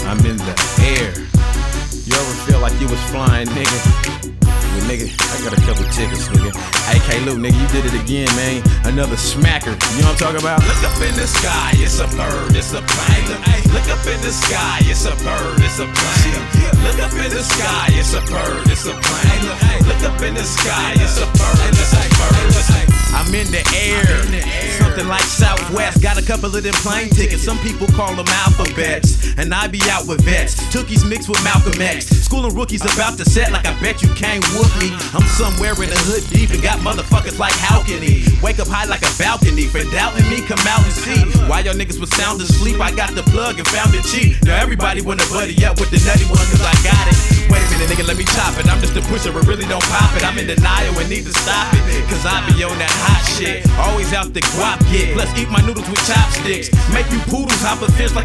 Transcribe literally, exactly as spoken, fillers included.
I'm in the air. You ever feel like you was flying, nigga? Well, nigga, I got a couple tickets, nigga. A K Luke, nigga, you did it again, man. Another smacker. You know what I'm talking about? Look up in the sky, it's a bird, it's a plane. Look up in the sky, it's a bird, it's a plane. Look up in the sky, it's a bird, it's a plane. Look up in the sky, it's a bird, it's a bird. I'm in the air. Something like Southwest. Got a couple of them plane tickets. Some people call them alphabets. And I be out with vets. Tookies mixed with Malcolm X. Schooling rookies about to set like I bet you can't whoop me. I'm somewhere in the hood deep and got motherfuckers like how can he? Wake up high like a balcony. For doubting me, come out and see. While y'all niggas was sound asleep, I got the plug and found it cheap. Now everybody wanna buddy up with the nutty one cause I got it. Wait a minute, nigga, let me chop it. I'm just a pusher, but really don't pop it. I'm in denial and need to stop it. Cause I be on that hot shit. Always out the guap get. Plus eat my noodles with chopsticks. Make you poodles hop a fish like